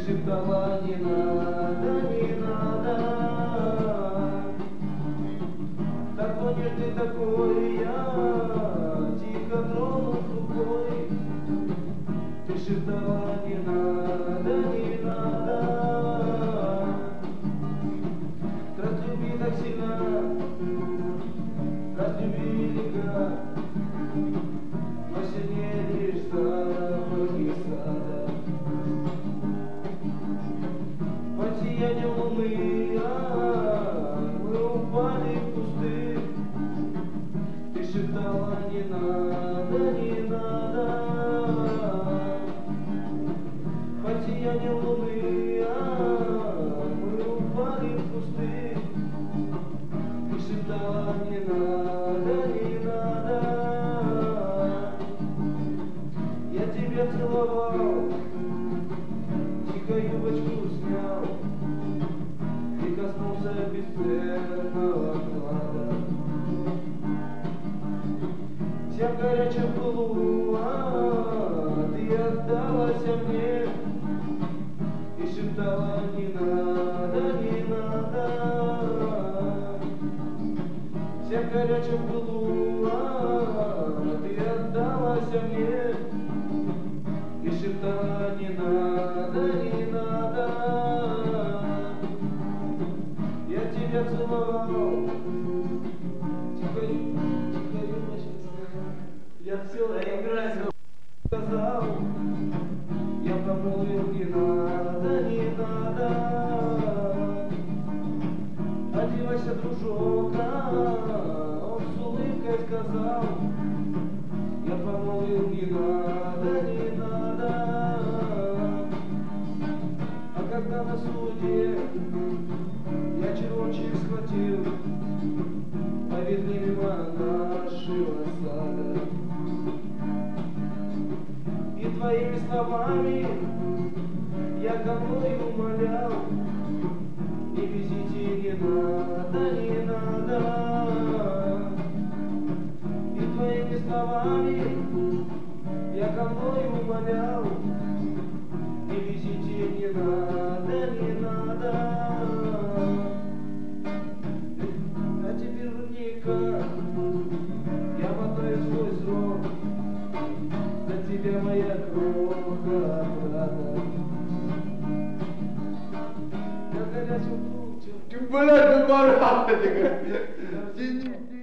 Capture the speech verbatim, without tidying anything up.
шептала: не надо, не надо. Такой нет ты такой, я тихо тронул рукой. Ты шептала: не надо, не надо. Разлюби так сильно, разлюби велика, но сильнее лишь запахи сада. Под сиянием луны мы упали в кусты. Ты шептала: не надо, не надо. Под сиянием луны мы упали в кусты. Ты шептала: не надо, не надо. Я тебя целовал, тихо юбочку снял и коснулся бесценного клада. Вся в горячем пылу, а ты отдалась мне и шептала: не надо, не надо. Вся в горячем пылу, а ты отдалась мне и шептала: не надо, не надо. Я тебя целовал, тихо, тихо, я все играю, сказал, я промолвил: не надо, не надо. Одевайся, дружок, он с улыбкой сказал, я промолвил: не надо, не надо. А когда на суде я червончик схватил, повезли мимо нашего сада. И твоими словами я конвой умолял: не везите, не надо, не надо. И твоими словами я конвой умолял: не везите, не надо, не надо. А теперь верни-ка, я мотаю свой срок, за тебя, моя кроха, брата. Я горячим путем. Ты, блядь, ты баран!